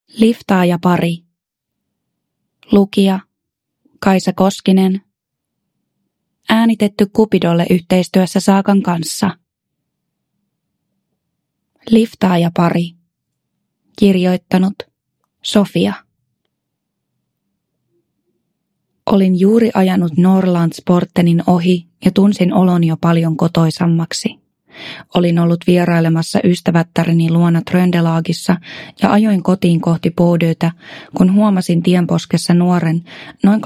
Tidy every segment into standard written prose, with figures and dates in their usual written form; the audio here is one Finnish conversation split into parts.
Liftaaja pari. Lukija Kaisa Koskinen. Äänitetty Cupidolle yhteistyössä Saagan kanssa. Liftaaja pari. Kirjoittanut Sofia. Olin juuri ajanut Norrlandsportenin ohi ja tunsin oloni jo paljon kotoisammaksi. Olin ollut vierailemassa ystävättäreni luona Tröndelagissa ja ajoin kotiin kohti Bodötä, kun huomasin tienposkessa nuoren, noin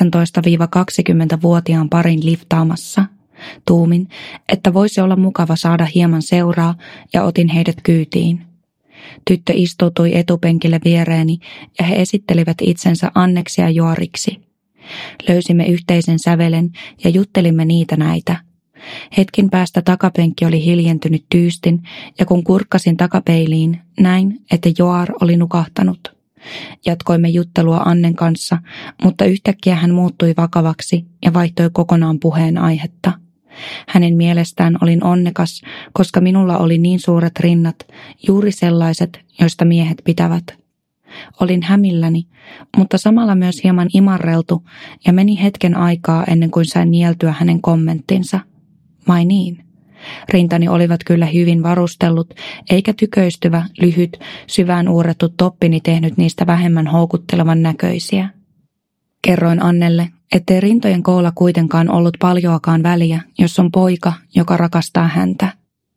18-20-vuotiaan parin liftaamassa. Tuumin, että voisi olla mukava saada hieman seuraa ja otin heidät kyytiin. Tyttö istuutui etupenkille viereeni ja he esittelivät itsensä Anneksi ja Joariksi. Löysimme yhteisen sävelen ja juttelimme niitä näitä. Hetken päästä takapenkki oli hiljentynyt tyystin ja kun kurkkasin takapeiliin, näin, että Joar oli nukahtanut. Jatkoimme juttelua Annen kanssa, mutta yhtäkkiä hän muuttui vakavaksi ja vaihtoi kokonaan puheen aihetta. Hänen mielestään olin onnekas, koska minulla oli niin suuret rinnat, juuri sellaiset, joista miehet pitävät. Olin hämilläni, mutta samalla myös hieman imarreltu ja meni hetken aikaa ennen kuin sain nieltyä hänen kommenttinsa. Vai niin? Rintani olivat kyllä hyvin varustellut, eikä tyköistyvä, lyhyt, syvään uurrettu toppini tehnyt niistä vähemmän houkuttelevan näköisiä. Kerroin Annelle, ettei rintojen koolla kuitenkaan ollut paljoakaan väliä, jos on poika, joka rakastaa häntä.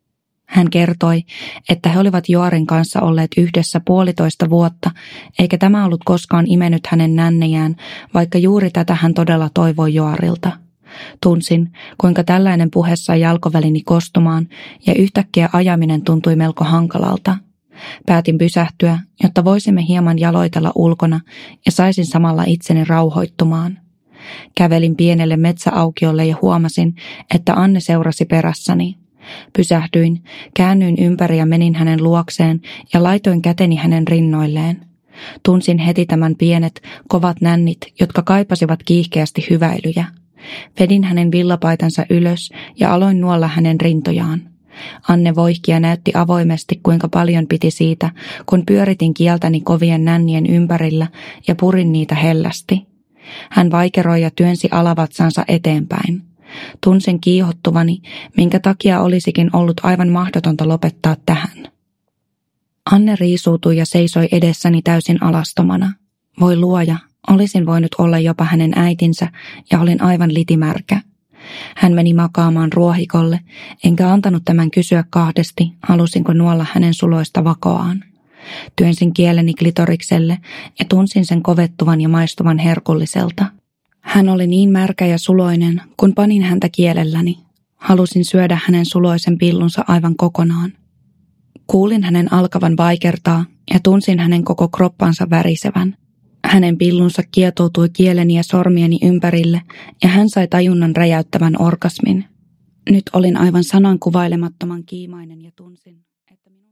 Hän kertoi, että he olivat Joarin kanssa olleet yhdessä 1,5 vuotta, eikä tämä ollut koskaan imennyt hänen nännejään, vaikka juuri tätä hän todella toivoi Joarilta. Tunsin, kuinka tällainen puhe sai jalkovälini kostumaan ja yhtäkkiä ajaminen tuntui melko hankalalta. Päätin pysähtyä, jotta voisimme hieman jaloitella ulkona ja saisin samalla itseni rauhoittumaan. Kävelin pienelle metsäaukiolle ja huomasin, että Anne seurasi perässäni. Pysähdyin, käännyin ympäri ja menin hänen luokseen ja laitoin käteni hänen rinnoilleen. Tunsin heti tämän pienet, kovat nännit, jotka kaipasivat kiihkeästi hyväilyjä. Vedin hänen villapaitansa ylös ja aloin nuolla hänen rintojaan. Anne voihki ja näytti avoimesti, kuinka paljon piti siitä, kun pyöritin kieltäni kovien nännien ympärillä ja purin niitä hellästi. Hän vaikeroi ja työnsi alavatsansa eteenpäin. Tunsin kiihottuvani, minkä takia olisikin ollut aivan mahdotonta lopettaa tähän. Anne riisuutui ja seisoi edessäni täysin alastomana. Voi luoja, olisin voinut olla jopa hänen äitinsä ja olin aivan litimärkä. Hän meni makaamaan ruohikolle, enkä antanut tämän kysyä kahdesti, halusinko nuolla hänen suloista vakoaan. Työnsin kieleni klitorikselle ja tunsin sen kovettuvan ja maistuvan herkulliselta. Hän oli niin märkä ja suloinen, kun panin häntä kielelläni. Halusin syödä hänen suloisen pillunsa aivan kokonaan. Kuulin hänen alkavan vaikertaa ja tunsin hänen koko kroppansa värisevän. Hänen pillunsa kietoutui kieleni ja sormieni ympärille ja hän sai tajunnan räjäyttävän orgasmin. Nyt olin aivan sanan kuvailemattoman kiimainen ja tunsin, että minun